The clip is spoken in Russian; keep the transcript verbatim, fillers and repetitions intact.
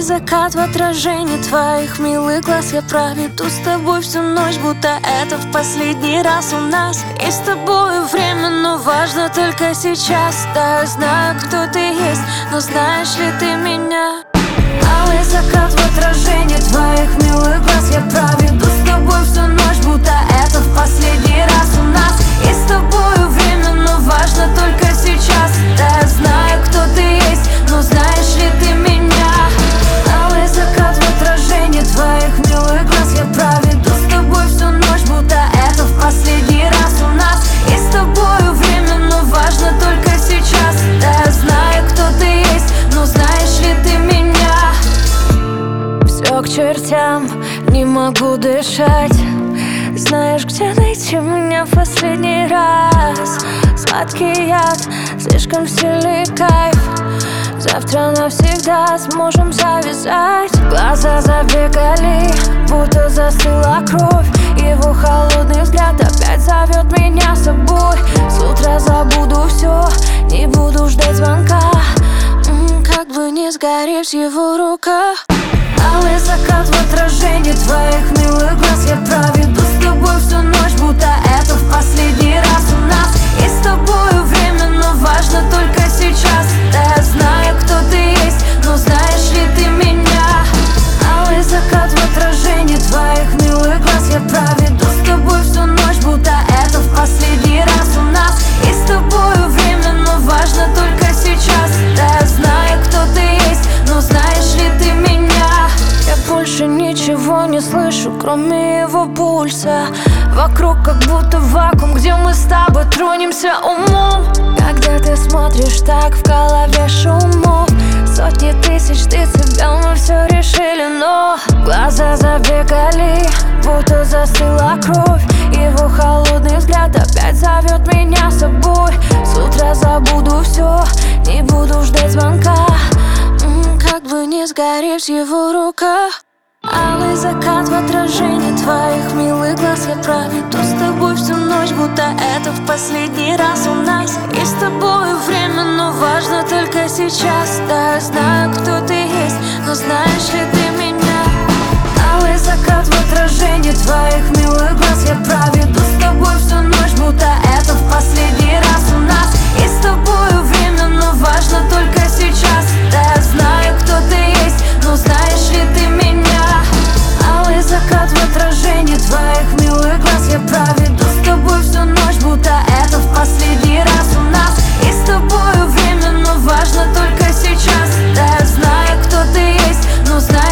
закат в отражении твоих милых глаз. Я проведу с тобой всю ночь, будто это в последний раз у нас. И с тобою время, но важно только сейчас. Да, я знаю, кто ты есть, но знаешь ли ты меня? Алый закат в отражении твоих милых глаз. Я проведу с тобой всю ночь, будто это в последний раз у нас. И с тобою время, но важно только сейчас. Да, я знаю, кто ты есть, но знаешь ли ты меня? Алый закат в отражении твоих милых глаз. Я проведу с тобой всю ночь, будто это в последний раз у нас. И с тобою время, но важно только сейчас. Да, я знаю, кто ты есть, но знаешь ли ты меня? Все к чертям, не могу дышать. Знаешь, где найти меня в последний раз? Сладкий яд, слишком сильный кайф. Завтра навсегда сможем завязать. Глаза забегали, будто застыла кровь. Его холодный взгляд опять зовет меня с собой. С утра забуду все, не буду ждать звонка. М-м, как бы не сгореть в его руках. Алый закат в отражении твоих милых глаз. Я проведу с тобой всю ночь, будто это в последний раз у нас. И с тобою время, но важно только сейчас. Да, я знаю, кто ты есть, но знаешь ли ты меня? Алый закат в отражении твоих милых глаз. Я проведу с тобой всю ночь, будто это в последний раз у нас. И с тобою время, но важно только сейчас. Да, я знаю, кто ты есть, но знаешь ли ты меня? Я больше ничего не слышу, кроме его пульса. Вокруг как будто вакуум, где мы с тобой тронемся умом. Когда ты смотришь, так в голове шумов. Сотни тысяч децибел, мы все решили, но глаза забегали, будто застыла кровь. Его холодный взгляд опять зовет меня с собой. С утра забуду все, не буду ждать звонка. М-м, как бы не сгореть в его руках. Алый закат в отражении твоих милых глаз. Я проведу с тобой всю ночь, будто это в последний раз у нас. И с тобою время, но важно только сейчас. Да, я знаю, кто ты есть, но знаешь ли ты меня? Алый закат в отражении твоих милых глаз. Я проведу с тобой всю ночь, будто это в последний раз у нас. И с тобою время, но важно только сейчас. Да, я знаю, кто ты есть, но знаешь ли ты меня? Алый закат в отражении твоих милых глаз. Я проведу с тобой всю ночь, будто это в последний раз у нас. И с тобою время, но важно только сейчас. Да, я знаю, кто ты есть, но знаешь